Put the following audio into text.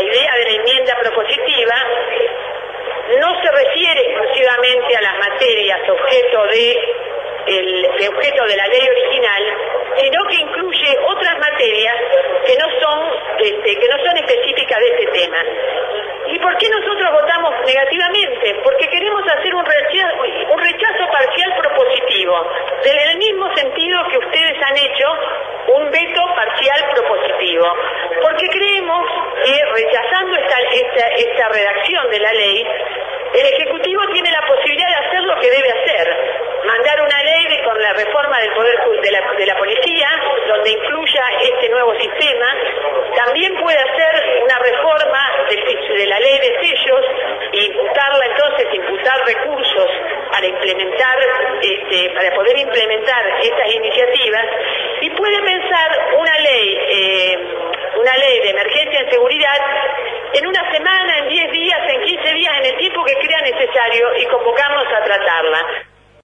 idea de la enmienda propositiva no se refiere exclusivamente a las materias objeto de la ley original, sino que incluye otras materias que no son específicas de este tema. ¿Y por qué nosotros votamos negativamente? Porque queremos hacer un rechazo parcial propositivo, en el mismo sentido que ustedes han hecho un veto parcial propositivo, porque creemos que rechazando esta redacción de la ley, el Ejecutivo tiene la posibilidad de hacer lo que debe hacer, mandar una ley con la reforma del poder de la policía, donde incluya este nuevo sistema. También puede hacer una reforma de la ley de sellos e imputar recursos para poder implementar estas iniciativas, y puede pensar una ley de emergencia en seguridad en una semana, en 10 días, en 15 días, en el tiempo que crea necesario, y convocarnos a tratarla.